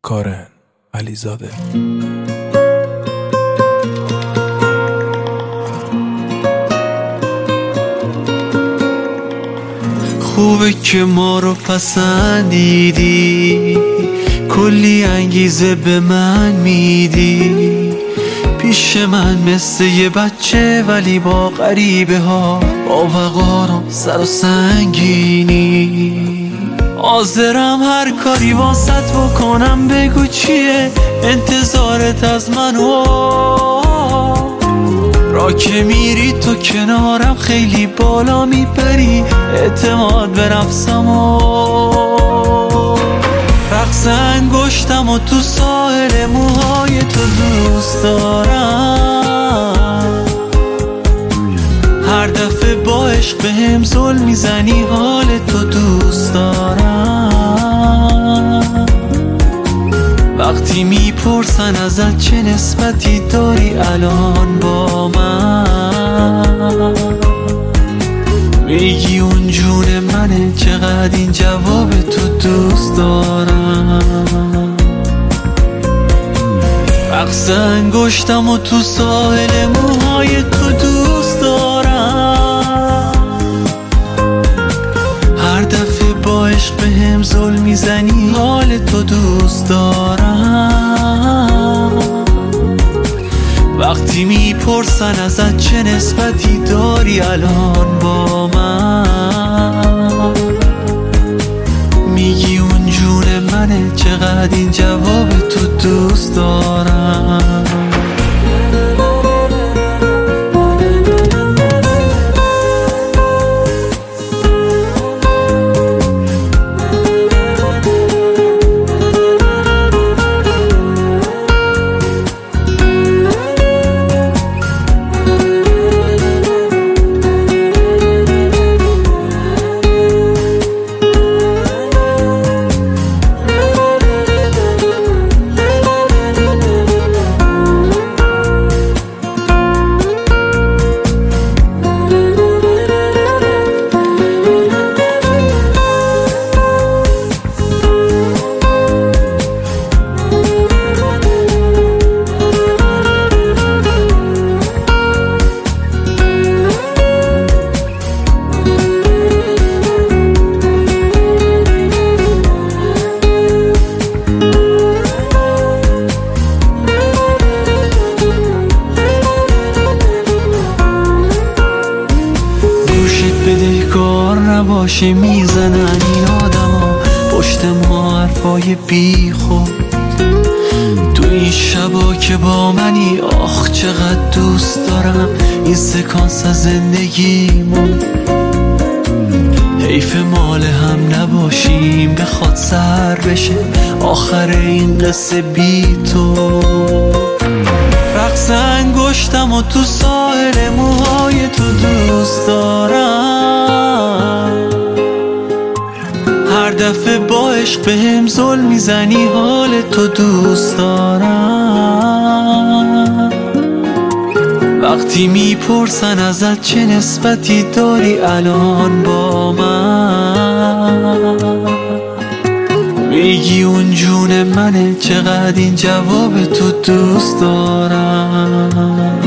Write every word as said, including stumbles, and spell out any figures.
کارن علیزاده. خوبه که ما رو پسندیدی، کلی انگیزه به من میدی. پیش من مثل یه بچه ولی با غریبه ها، با وقار و سر و سنگینی. حاضرم هر کاری واسط بکنم، بگو چیه انتظارت از من؟ و را که میری تو کنارم خیلی بالا میبری اعتماد به نفسم. و رقص انگشتم و تو ساحل موهای تو دوست دارم. هر دفعه با عشق بهم زل میزنی حال تو دوست دارم. وقتی میپرسن ازت چه نسبتی داری الان با من، میگی اون جون منه، چقدر این جواب تو دوست دارم. رقص انگشتم و تو ساحل موهای تو دوست دارم. هر دفعه با عشق بهم زل میزنی حال تو دوست دارم. وقتی میپرسن ازت چه نسبتی داری الان با من، میگی اون جون منه، چقدر این جواب تو دوست دارم. بدهکار نباشه میزنن این آدما پشت ما حرفای بی خود. تو این شبا که با منی آخ چقدر دوست دارم این سکانس از زندگیمون. حیف مال هم نباشیم بخواد سر بشه آخر این قصه بی تو. رقص انگشتم و تو ساحل موهای تو دوست دارم. هر دفعه با عشق بهم زل میزنی حال تو دوست دارم. وقتی میپرسن ازت چه نسبتی داری الان با من، میگی اون جون منه، چقدر این جواب تو دوست دارم.